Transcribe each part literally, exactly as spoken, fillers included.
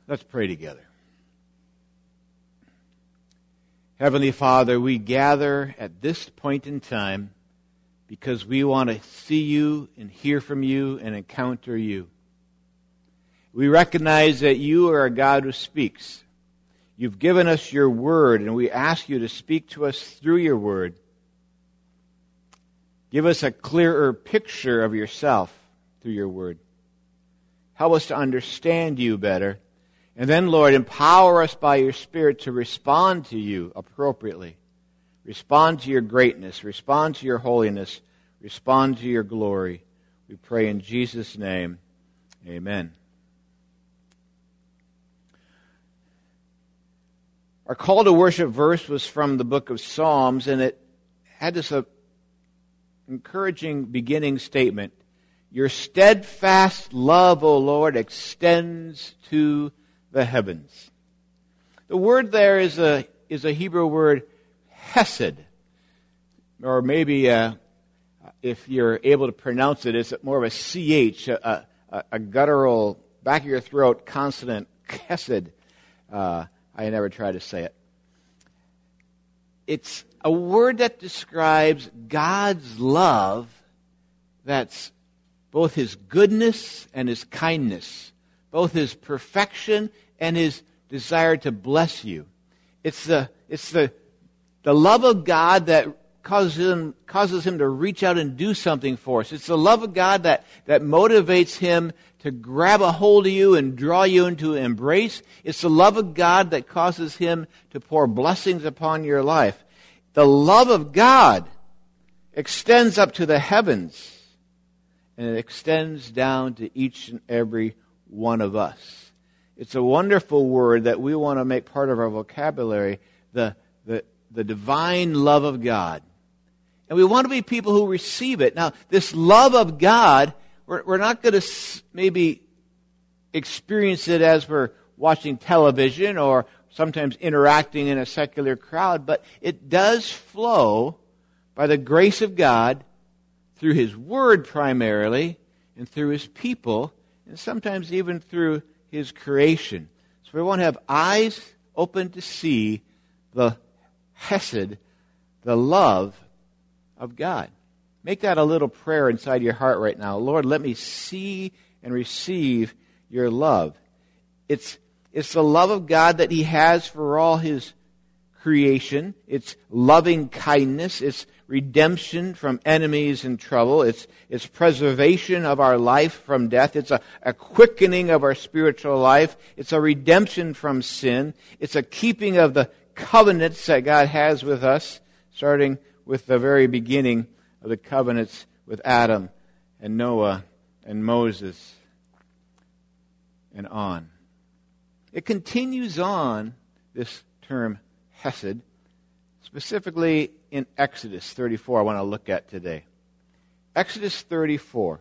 Let's pray together. Heavenly Father, we gather at this point in time because we want to see you and hear from you and encounter you. We recognize that you are a God who speaks. You've given us your word, and we ask you to speak to us through your word. Give us a clearer picture of yourself through your word. Help us to understand you better. And then, Lord, empower us by your Spirit to respond to you appropriately. Respond to your greatness. Respond to your holiness. Respond to your glory. We pray in Jesus' name. Amen. Our call to worship verse was from the book of Psalms, and it had this uh, encouraging beginning statement. Your steadfast love, O Lord, extends to the heavens. The word there is a is a Hebrew word, hesed, or maybe uh, if you're able to pronounce it, it's more of a ch, a, a, a guttural back of your throat consonant, hesed. Uh, I never try to say it. It's a word that describes God's love, that's both His goodness and His kindness, both His perfection and His desire to bless you. It's the it's the the love of God that causes him causes him to reach out and do something for us. It's the love of God that that motivates Him to grab a hold of you and draw you into an embrace. It's the love of God that causes Him to pour blessings upon your life. The love of God extends up to the heavens, and it extends down to each and every one of us. It's a wonderful word that we want to make part of our vocabulary, the, the, the divine love of God. And we want to be people who receive it. Now, this love of God, we're, we're not going to maybe experience it as we're watching television or sometimes interacting in a secular crowd, but it does flow by the grace of God through His Word primarily and through His people, and sometimes even through His creation. So we want to have eyes open to see the hesed, the love of God. Make that a little prayer inside your heart right now. Lord, let me see and receive your love. It's, it's the love of God that He has for all His creation. It's loving kindness. It's redemption from enemies and trouble. It's, it's preservation of our life from death. It's a, a quickening of our spiritual life. It's a redemption from sin. It's a keeping of the covenants that God has with us, starting with the very beginning of the covenants with Adam and Noah and Moses and on. It continues on, this term hesed, specifically in Exodus thirty-four, I want to look at today. Exodus thirty-four,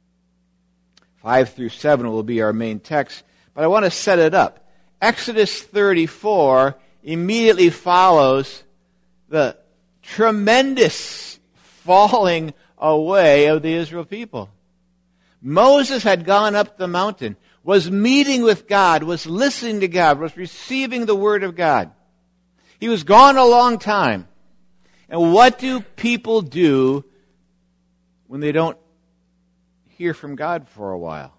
five through seven will be our main text, but I want to set it up. Exodus thirty-four immediately follows the tremendous falling away of the Israel people. Moses had gone up the mountain, was meeting with God, was listening to God, was receiving the Word of God. He was gone a long time. And what do people do when they don't hear from God for a while?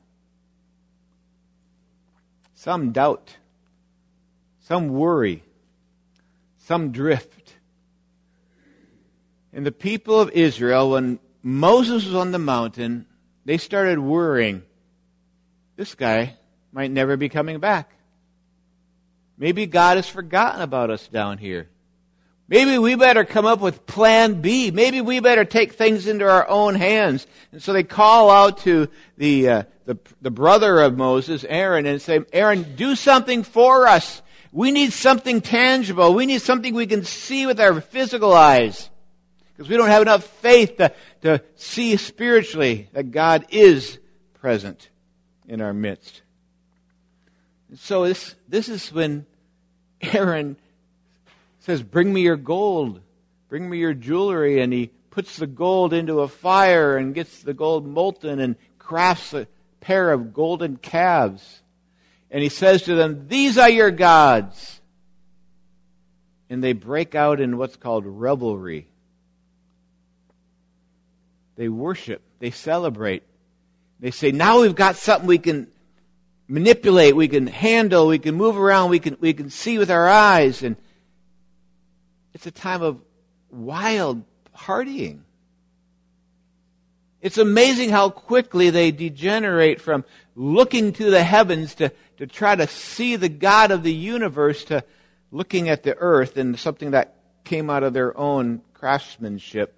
Some doubt. Some worry. Some drift. And the people of Israel, when Moses was on the mountain, they started worrying, this guy might never be coming back. Maybe God has forgotten about us down here. Maybe we better come up with plan B. Maybe we better take things into our own hands. And so they call out to the, uh, the, the brother of Moses, Aaron, and say, Aaron, do something for us. We need something tangible. We need something we can see with our physical eyes. Because we don't have enough faith to, to see spiritually that God is present in our midst. And so this, this is when Aaron says, bring me your gold, bring me your jewelry, and he puts the gold into a fire and gets the gold molten and crafts a pair of golden calves. And he says to them, these are your gods. And they break out in what's called revelry. They worship. They celebrate. They say, now we've got something we can manipulate, we can handle, we can move around, we can, we can see with our eyes. And it's a time of wild partying. It's amazing how quickly they degenerate from looking to the heavens to, to try to see the God of the universe to looking at the earth and something that came out of their own craftsmanship.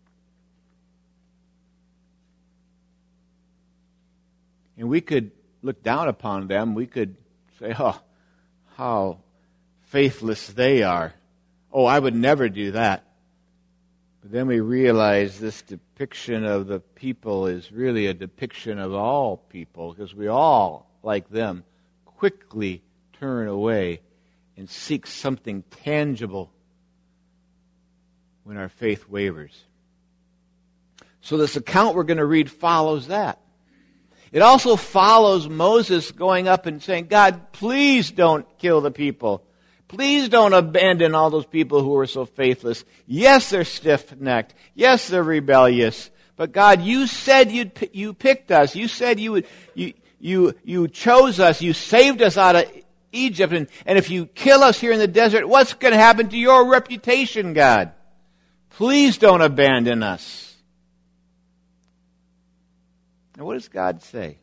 And we could look down upon them. We could say, oh, how faithless they are. Oh, I would never do that. But then we realize this depiction of the people is really a depiction of all people, because we all, like them, quickly turn away and seek something tangible when our faith wavers. So this account we're going to read follows that. It also follows Moses going up and saying, God, please don't kill the people. Please don't abandon all those people who are so faithless. Yes, they're stiff-necked. Yes, they're rebellious. But God, you said you you picked us. You said you would you you you chose us. You saved us out of Egypt. And, and if you kill us here in the desert, what's going to happen to your reputation, God? Please don't abandon us. And what does God say?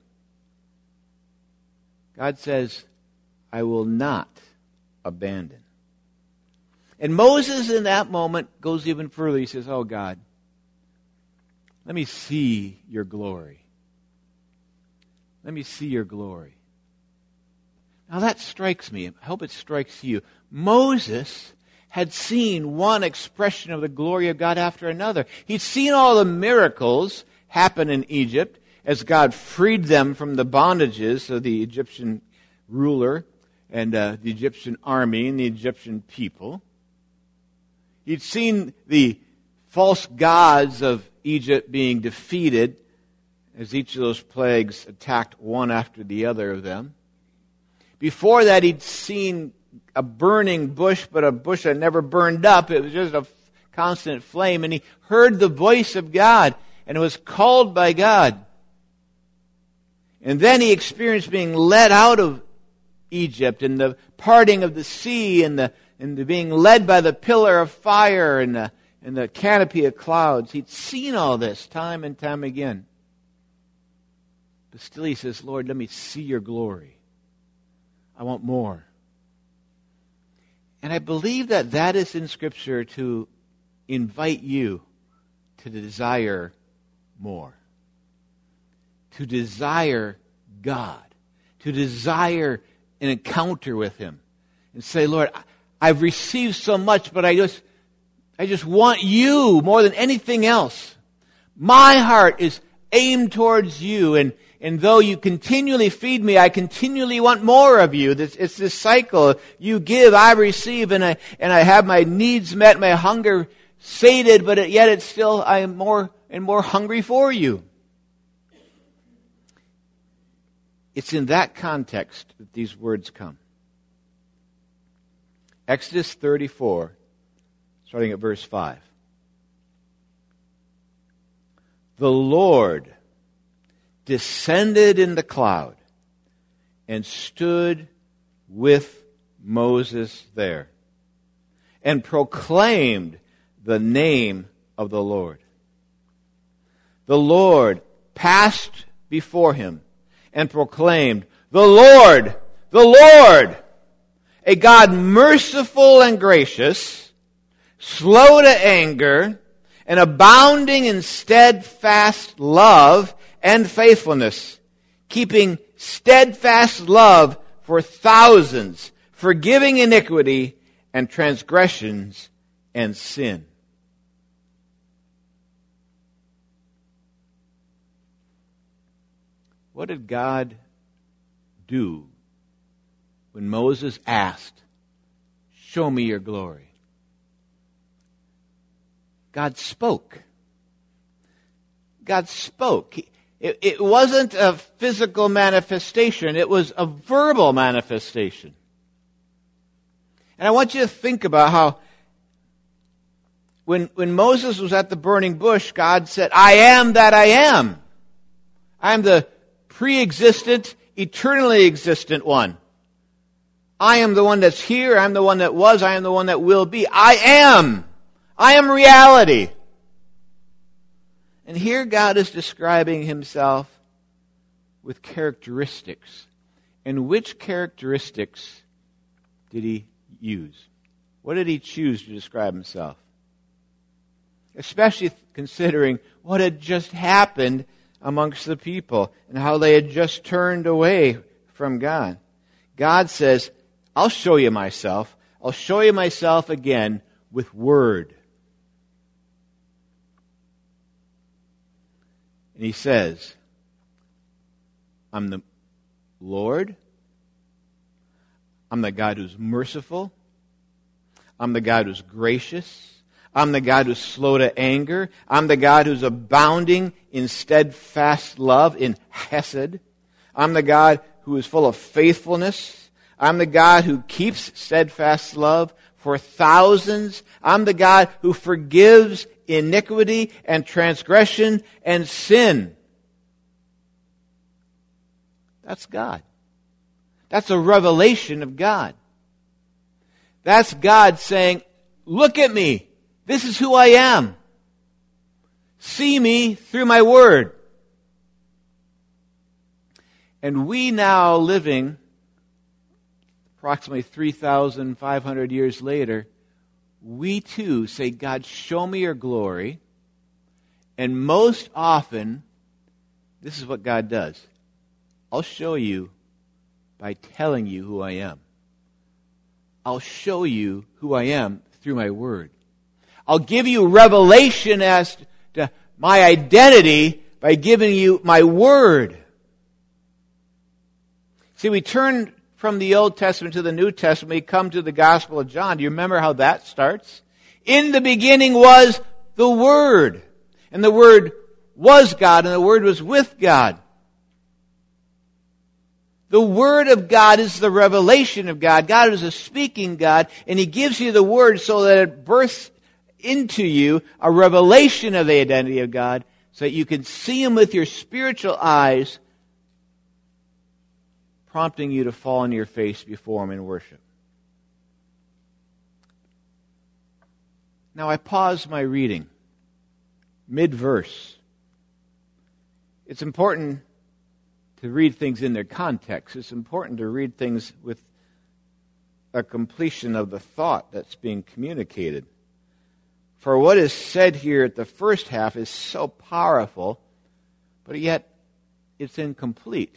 God says, I will not abandon. And Moses in that moment goes even further. He says, oh God, let me see your glory. Let me see your glory. Now that strikes me. I hope it strikes you. Moses had seen one expression of the glory of God after another. He'd seen all the miracles happen in Egypt as God freed them from the bondages of the Egyptian ruler and uh, the Egyptian army and the Egyptian people. He'd seen the false gods of Egypt being defeated as each of those plagues attacked one after the other of them. Before that, he'd seen a burning bush, but a bush that never burned up. It was just a constant flame. And he heard the voice of God and was called by God. And then he experienced being led out of Egypt and the parting of the sea and the and the being led by the pillar of fire and the, and the canopy of clouds. He'd seen all this time and time again. But still he says, Lord, let me see your glory. I want more. And I believe that that is in Scripture to invite you to desire more. To desire God. To desire an encounter with Him. And say, Lord, I've received so much, but I just, I just want you more than anything else. My heart is aimed towards you, and, and though you continually feed me, I continually want more of you. It's, it's this cycle. You give, I receive, and I, and I have my needs met, my hunger sated, but yet it's still, I am more and more hungry for you. It's in that context that these words come. Exodus thirty-four, starting at verse five. The Lord descended in the cloud and stood with Moses there and proclaimed the name of the Lord. The Lord passed before him and proclaimed, the Lord, the Lord, a God merciful and gracious, slow to anger, and abounding in steadfast love and faithfulness, keeping steadfast love for thousands, forgiving iniquity and transgressions and sin. What did God do when Moses asked, show me your glory? God spoke. God spoke. He, It, it wasn't a physical manifestation. It was a verbal manifestation. And I want you to think about how when, when Moses was at the burning bush, God said, I am that I am. I am the pre-existent, eternally existent one. I am the one that's here. I'm the one that was. I am the one that will be. I am. I am reality. And here God is describing himself with characteristics. And which characteristics did he use? What did he choose to describe himself? Especially considering what had just happened amongst the people and how they had just turned away from God. God says, I'll show you myself. I'll show you myself again with word. And he says, I'm the Lord. I'm the God who's merciful. I'm the God who's gracious. I'm the God who's slow to anger. I'm the God who's abounding in steadfast love, in hesed. I'm the God who is full of faithfulness. I'm the God who keeps steadfast love for thousands. I'm the God who forgives iniquity and transgression and sin. That's God. That's a revelation of God. That's God saying, look at me. This is who I am. See me through my word. And we now living approximately three thousand five hundred years later, we too say, God, show me your glory. And most often, this is what God does. I'll show you by telling you who I am. I'll show you who I am through my word. I'll give you revelation as to my identity by giving you my word. See, we turn from the Old Testament to the New Testament. We come to the Gospel of John. Do you remember how that starts? In the beginning was the Word. And the Word was God, and the Word was with God. The Word of God is the revelation of God. God is a speaking God, and He gives you the Word so that it births into you a revelation of the identity of God so that you can see Him with your spiritual eyes, prompting you to fall on your face before Him in worship. Now I pause my reading mid-verse. It's important to read things in their context. It's important to read things with a completion of the thought that's being communicated. For what is said here at the first half is so powerful, but yet it's incomplete.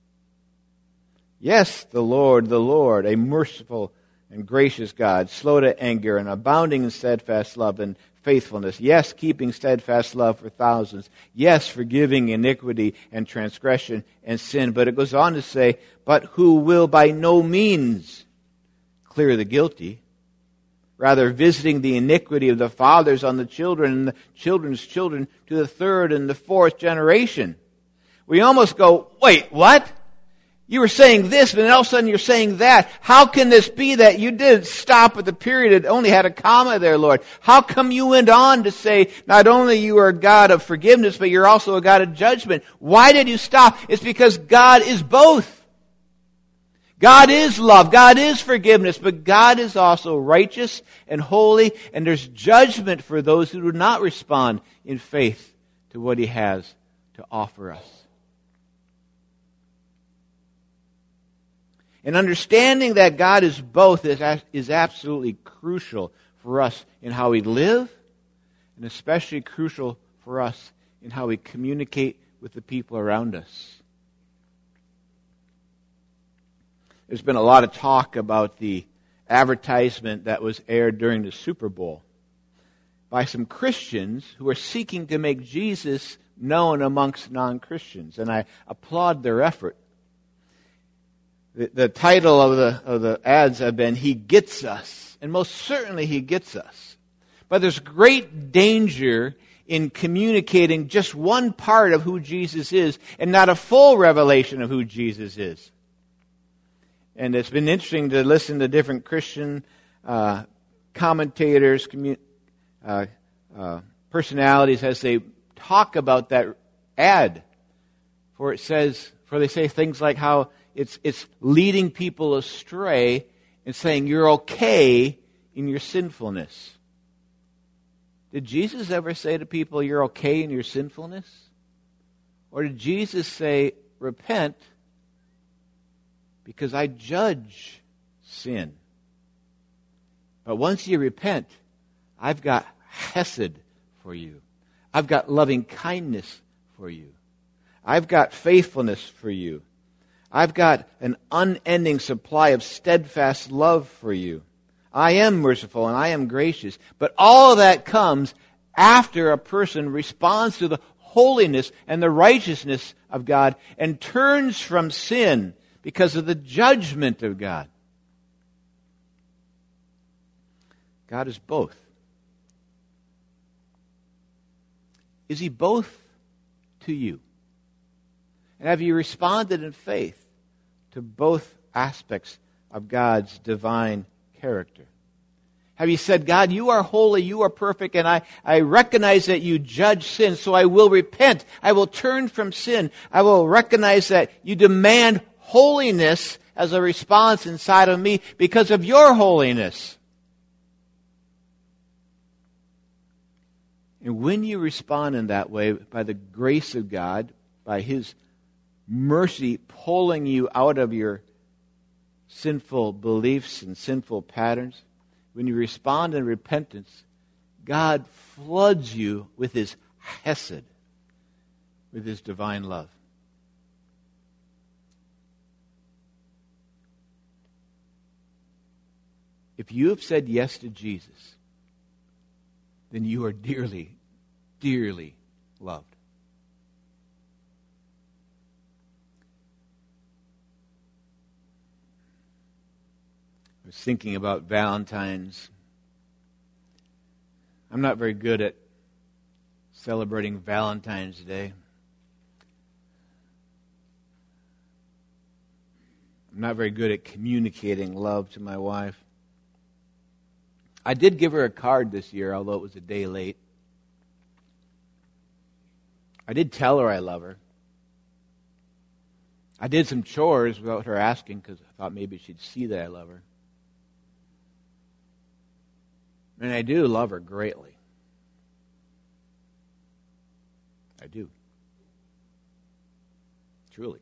Yes, the Lord, the Lord, a merciful and gracious God, slow to anger and abounding in steadfast love and faithfulness. Yes, keeping steadfast love for thousands. Yes, forgiving iniquity and transgression and sin. But it goes on to say, but who will by no means clear the guilty, rather visiting the iniquity of the fathers on the children and the children's children to the third and the fourth generation. We almost go, wait, what? You were saying this, but then all of a sudden you're saying that. How can this be that you did stop at the period? It only had a comma there, Lord. How come you went on to say not only you are a God of forgiveness, but you're also a God of judgment? Why did you stop? It's because God is both. God is love. God is forgiveness, but God is also righteous and holy, and there's judgment for those who do not respond in faith to what He has to offer us. And understanding that God is both is, is absolutely crucial for us in how we live, and especially crucial for us in how we communicate with the people around us. There's been a lot of talk about the advertisement that was aired during the Super Bowl by some Christians who are seeking to make Jesus known amongst non-Christians, and I applaud their effort. The, the title of the of the ads have been, He Gets Us. And most certainly He gets us. But there's great danger in communicating just one part of who Jesus is and not a full revelation of who Jesus is. And it's been interesting to listen to different Christian uh, commentators, commu- uh, uh, personalities as they talk about that ad. For it says, for they say things like how it's it's leading people astray and saying you're okay in your sinfulness. Did Jesus ever say to people, you're okay in your sinfulness? Or did Jesus say, repent because I judge sin? But once you repent, I've got hesed for you. I've got loving kindness for you. I've got faithfulness for you. I've got an unending supply of steadfast love for you. I am merciful and I am gracious. But all of that comes after a person responds to the holiness and the righteousness of God and turns from sin because of the judgment of God. God is both. Is He both to you? And have you responded in faith to both aspects of God's divine character? Have you said, God, you are holy, you are perfect, and I, I recognize that you judge sin, so I will repent. I will turn from sin. I will recognize that you demand holiness as a response inside of me because of your holiness. And when you respond in that way, by the grace of God, by His mercy pulling you out of your sinful beliefs and sinful patterns, when you respond in repentance, God floods you with His hesed, with His divine love. If you have said yes to Jesus, then you are dearly, dearly loved. I was thinking about Valentine's. I'm not very good at celebrating Valentine's Day. I'm not very good at communicating love to my wife. I did give her a card this year, although it was a day late. I did tell her I love her. I did some chores without her asking because I thought maybe she'd see that I love her. And I do love her greatly. I do. Truly.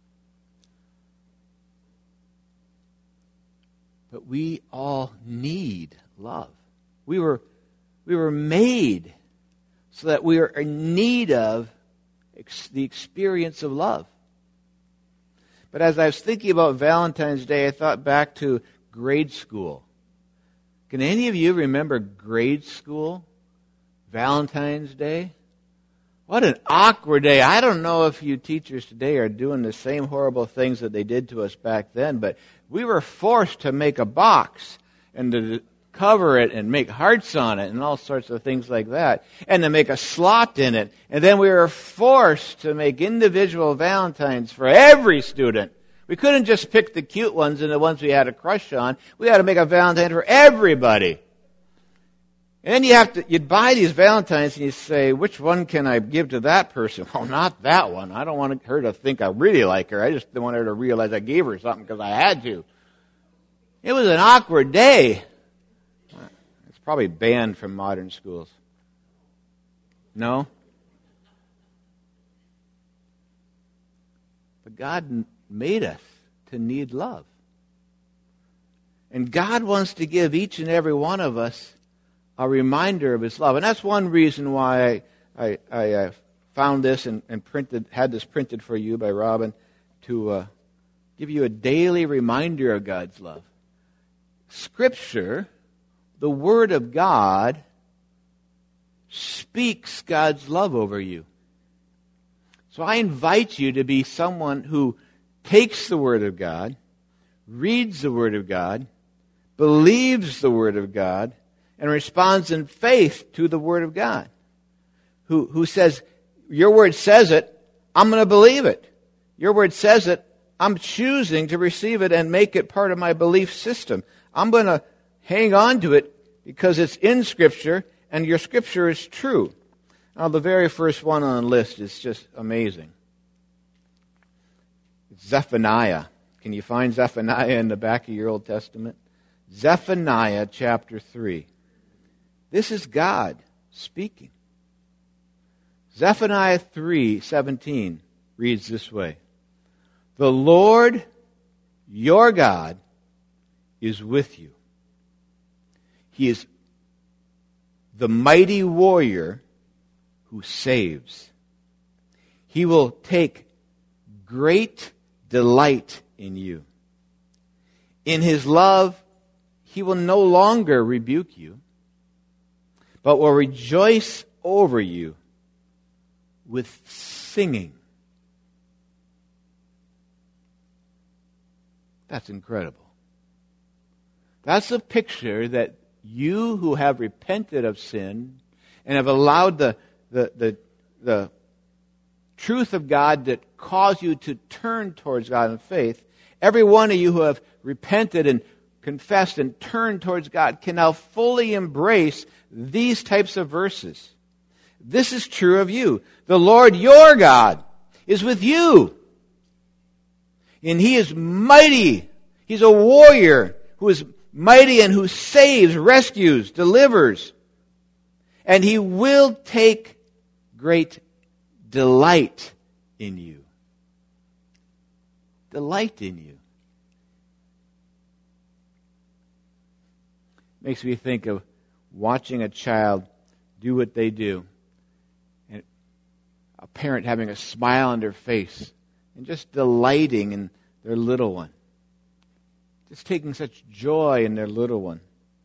But we all need love. We were, we were made so that we are in need of ex- the experience of love. But as I was thinking about Valentine's Day, I thought back to grade school. Can any of you remember grade school? Valentine's Day? What an awkward day. I don't know if you teachers today are doing the same horrible things that they did to us back then, but we were forced to make a box and to cover it and make hearts on it and all sorts of things like that, and to make a slot in it. And then we were forced to make individual Valentines for every student. We couldn't just pick the cute ones and the ones we had a crush on. We had to make a Valentine for everybody. And then you have to, you'd buy these Valentines and you say, which one can I give to that person? Well, not that one. I don't want her to think I really like her. I just want her to realize I gave her something because I had to. It was an awkward day. It's probably banned from modern schools. No? But God made us to need love. And God wants to give each and every one of us a reminder of His love. And that's one reason why I, I, I uh, found this and, and printed, had this printed for you by Robin to uh, give you a daily reminder of God's love. Scripture, the Word of God, speaks God's love over you. So I invite you to be someone who takes the Word of God, reads the Word of God, believes the Word of God, and responds in faith to the Word of God. who, who says, your word says it, I'm going to believe it. Your word says it, I'm choosing to receive it and make it part of my belief system. I'm going to hang on to it because it's in Scripture and your Scripture is true. Now, the very first one on the list is just amazing. It's Zephaniah. Can you find Zephaniah in the back of your Old Testament? Zephaniah chapter three. This is God speaking. Zephaniah three seventeen reads this way. The Lord, your God, is with you. He is the mighty warrior who saves. He will take great delight in you. In His love, He will no longer rebuke you, but will rejoice over you with singing. That's incredible. That's a picture that you who have repented of sin and have allowed the, the, the, the truth of God that cause you to turn towards God in faith, every one of you who have repented and confessed and turned towards God can now fully embrace these types of verses. This is true of you. The Lord your God is with you. And He is mighty. He's a warrior who is mighty and who saves, rescues, delivers. And He will take great delight in you. Delight in you. Makes me think of watching a child do what they do. And a parent having a smile on their face and just delighting in their little one. Just taking such joy in their little one.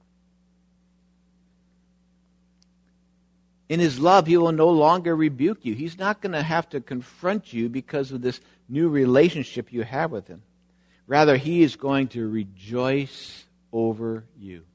In His love, He will no longer rebuke you. He's not going to have to confront you because of this new relationship you have with Him. Rather, He is going to rejoice over you.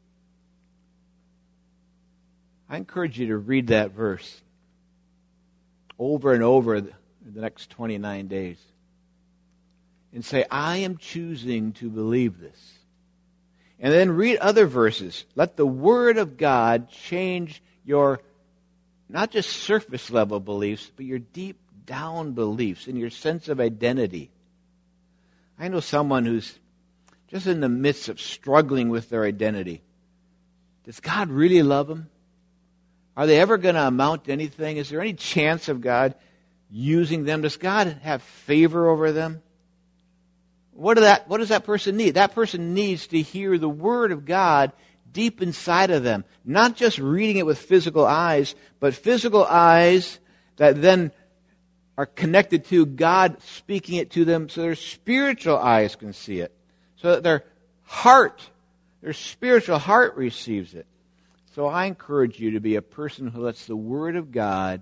I encourage you to read that verse over and over the next twenty-nine days. And say, I am choosing to believe this. And then read other verses. Let the Word of God change your, not just surface level beliefs, but your deep down beliefs and your sense of identity. I know someone who's just in the midst of struggling with their identity. Does God really love them? Are they ever going to amount to anything? Is there any chance of God using them? Does God have favor over them? What, do that, what does that person need? That person needs to hear the Word of God deep inside of them. Not just reading it with physical eyes, but physical eyes that then are connected to God speaking it to them so their spiritual eyes can see it. So that their heart, their spiritual heart receives it. So I encourage you to be a person who lets the Word of God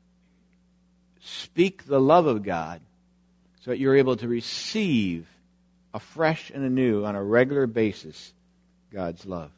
speak the love of God so that you're able to receive afresh and anew on a regular basis God's love.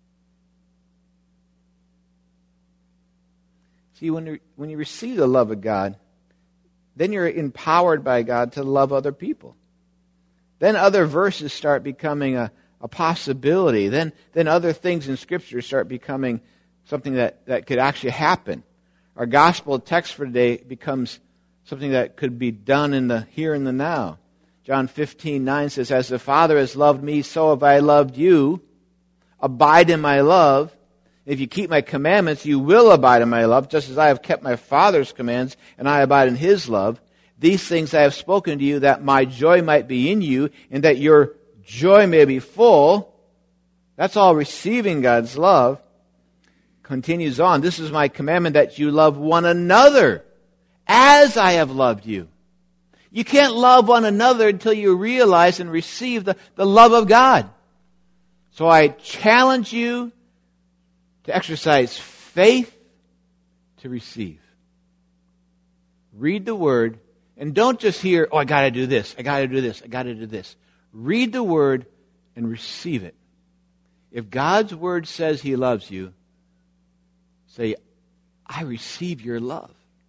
See, when you, when you receive the love of God, then you're empowered by God to love other people. Then other verses start becoming a, a possibility. Then, then other things in Scripture start becoming something that, that could actually happen. Our gospel text for today becomes something that could be done in the here and the now. John fifteen nine says, as the Father has loved me, so have I loved you. Abide in my love. If you keep my commandments, you will abide in my love, just as I have kept my Father's commands, and I abide in His love. These things I have spoken to you, that my joy might be in you, and that your joy may be full. That's all receiving God's love. Continues on, this is my commandment, that you love one another as I have loved you. You can't love one another until you realize and receive the, the love of God. So I challenge you to exercise faith to receive. Read the Word, and don't just hear, oh, I got to do this, I got to do this, I got to do this. Read the Word and receive it. If God's Word says He loves you, say, I receive your love.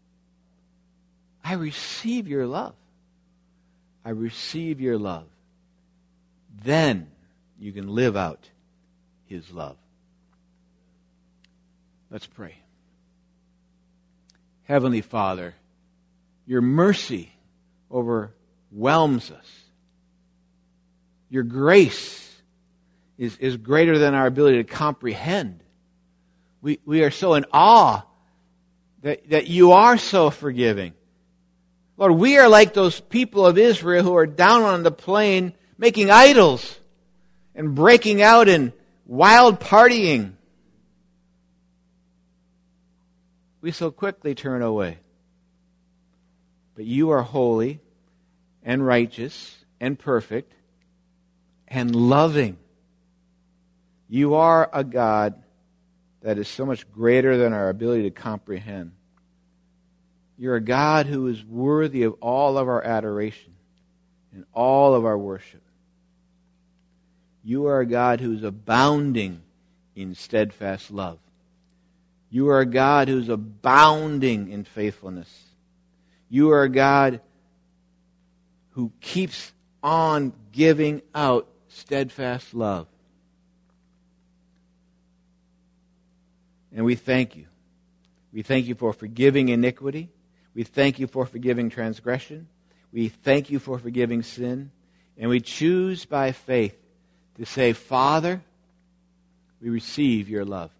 I receive your love. I receive your love. Then you can live out his love. Let's pray. Heavenly Father, your mercy overwhelms us. Your grace is, is greater than our ability to comprehend. We, we are so in awe that, that you are so forgiving. Lord, we are like those people of Israel who are down on the plain making idols and breaking out in wild partying. We so quickly turn away. But you are holy and righteous and perfect and loving. You are a God that is so much greater than our ability to comprehend. You're a God who is worthy of all of our adoration and all of our worship. You are a God who is abounding in steadfast love. You are a God who is abounding in faithfulness. You are a God who keeps on giving out steadfast love. And we thank you. We thank you for forgiving iniquity. We thank you for forgiving transgression. We thank you for forgiving sin. And we choose by faith to say, Father, we receive your love.